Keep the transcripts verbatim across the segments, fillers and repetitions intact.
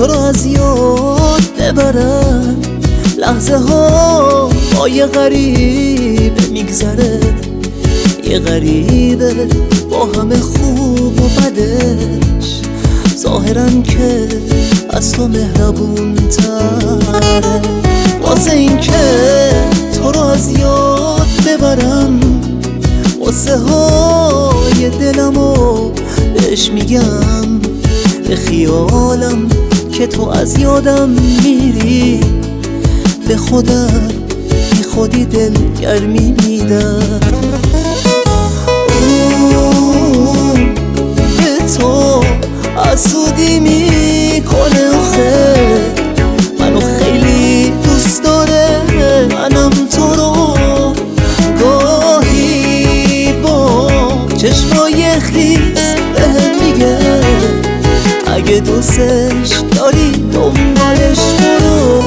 تو رو از یاد ببرم. لحظه ها با یه غریبه میگذره، یه غریبه با همه خوب و بدش، ظاهرن که از تو مهربون تره. واسه این که تو رو از یاد ببرم، واسه های دلمو بهش میگم، به خیالم که تو از یادم میری، به خودم بی خودی دل گرمی میدم. به تو حسودی میکنه آخه، منو خیلی دوست داره، منم تو رو گاهی با چشمای خیس بهم میگه، اگه دوستش داری دنبالش برو.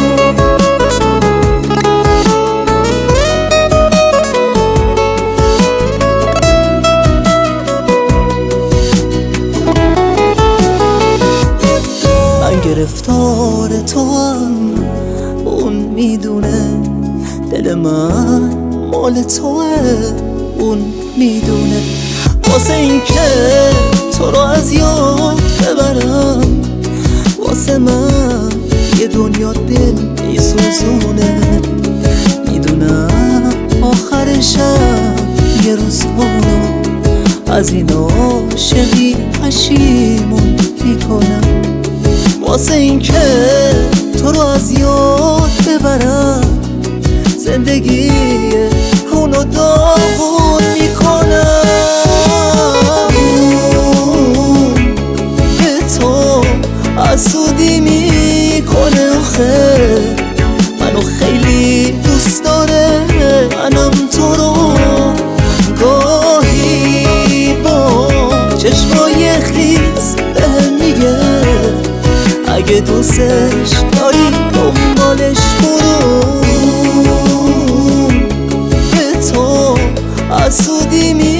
گرفتار تو هم اون میدونه، دل من مال توه اون میدونه. واسه این که تو رو از یاد ببرم، واسه من یه دنیا دل میسوزونه. میدونم آخرشم یه روز رو از این عاشقی پشیمون میکنم. واسه این که تو رو از یاد ببرم، زندگی اونو داغون میکنم. به تو حسودی میکنه آخه، منو خیلی دوست داره، منم تو رو گاهی با چشمای خیس بهم میگه، اگه دوستش داری دنبالش برو. به تو حسودی می